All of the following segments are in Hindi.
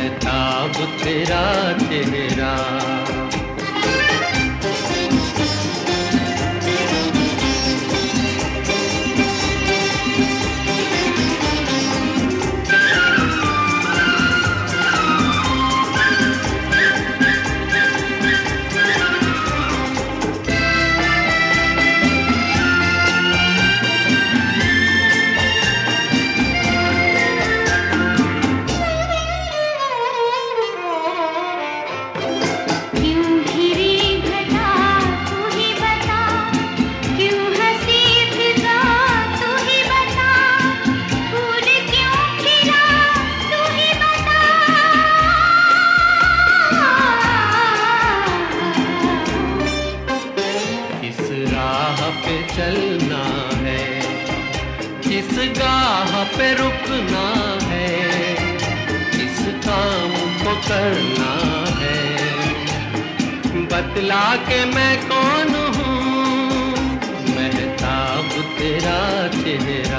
महताब तेरा चेहरा। चलना है, किस गाह पे रुकना है, किस काम को करना है, बतला के मैं कौन हूँ, महताब तेरा चेहरा।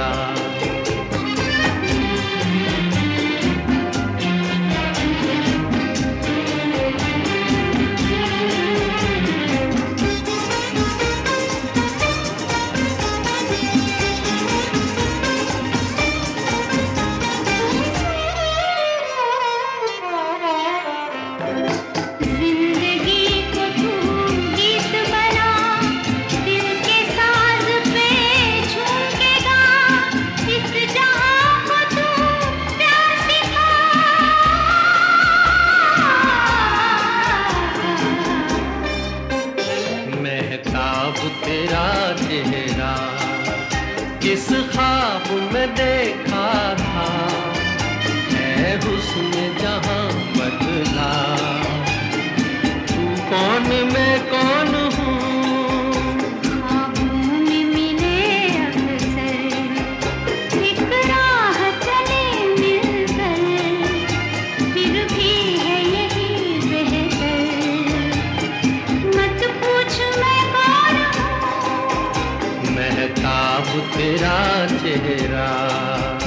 महताब तेरा चेहरा किस ख्वाब में देखा था, है हुस्न जहां बदला, तू कौन मैं कौन हूँ, ख्वाबों में मिले अक्सर, एक राह चले मिलकर, फिर भी है यही बेहतर, मत पूछ मैं कौन हूँ, महताब तेरा चेहरा।